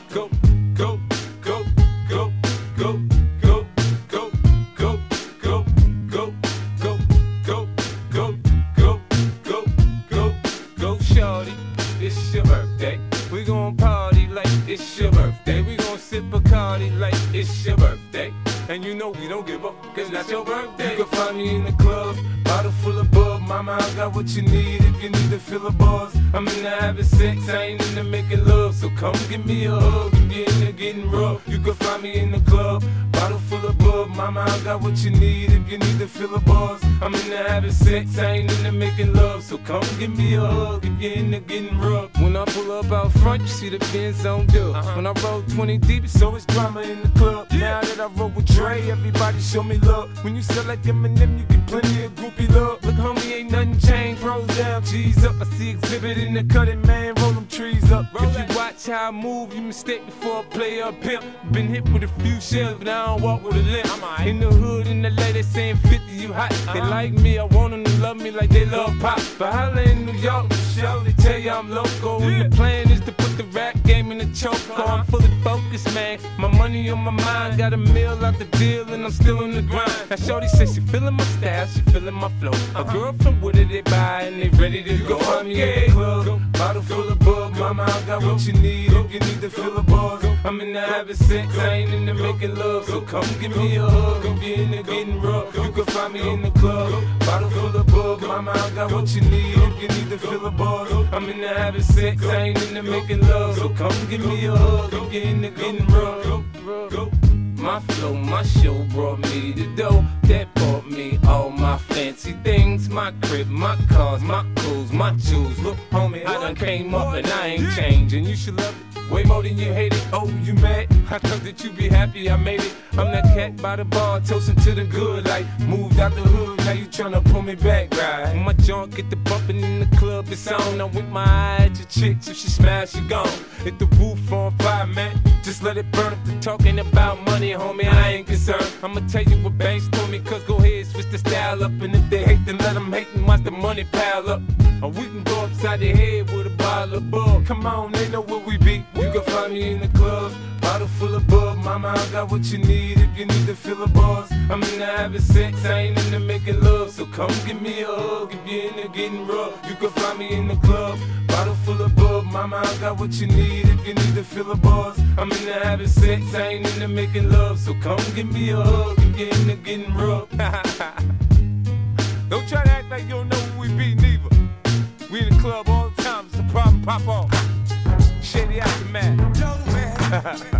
go, go, go, go, go, go, go, go, go, go, go, go, go, go, go, go, go, shorty, it's your birthday. We gon' party like it's your birthday. We gon' sip Bacardi like it's your birthday. And you know we don't give up, cause that's your birthday. You can find me in the club, bottle full of bub. Mama, I got what you need if you need to fill a buzz. I'm into having sex, I ain't into making love. So come give me a hug if you're into getting rough. You can find me in the club, bottle full of bub. Mama, I got what you need if you need to fill a buzz. I'm into having sex, I ain't into making love. So come give me a hug if you're into getting rough. When I pull up out front, you see the Benz on dub. When I roll 20 deep, it's always drama in the club. Now that I roll with Dre, everybody show me love. When you sell like Eminem, you get plenty of groupie love. Look, homie, ain't nothing changed. Rolls down, G's up. I see exhibit in the cutting, man. Roll them trees up. If you watch how I move, you mistake before I play a pimp. Been hit with a few shells, but I don't walk with a limp. In the hood, in the LA, they saying 50, you hot. They like me, I want them to love me like they love pop. But holla in New York, show, they tell you I'm local. And the plan is to put the rap game in the choke. I'm fully focused, man. My money on my mind, got a meal out the deal, and I'm still on the grind. Now shorty says she feeling my style, she feeling my flow. A girl from Wooded, they buy and they ready to go. Find me in the club, bottle full of bub. Mama, I got what you need if you need to fill a buzz. I'm into having sex, I ain't into making love. So come give me a hug if you're into getting rough. You can find me in the club, bottle full of bub. Mama, I got what you need if you need to fill a buzz. I'm into having sex, I ain't into making love. So come give me a hug if you're into getting rough. My flow, my show brought me the dough that bought me all my fancy things. My crib, my cars, my clothes, my jewels. Look, homie, I done came up and I ain't changing. You should love it way more than you hate it. Oh, you mad? I thought that you be happy I made it. I'm that cat by the bar, toasting to the good. Like, moved out the hood, now you tryna pull me back, right? When my junk get the bumping in the club, it's on. I'm with my eye at your chicks, if she smash, she gone. Hit the roof on fire, man. Just let it burn up the talking about money, homie, I ain't concerned. I'ma tell you what banks told me, cause go ahead, switch the style up. And if they hate, then let them hate and watch the money pile up. Or we can go upside the head with a bottle of bug. Come on, they know where we be. You can find me in the club, bottle full of bug. Mama, I got what you need if you need to fill a buzz. I'm into having sex, I ain't into making love. So come give me a hug if you're into getting rough. You can find me in the club, bottle full of bug. Mama, I got what you need if you need to fill a buzz. I'm into having sex, I ain't into making love. So come give me a hug if you're into getting rough. Don't try to act like you don't know who we be, neither. We in the club all the time, it's a problem, pop off. Shady Aftermath. Yo, man.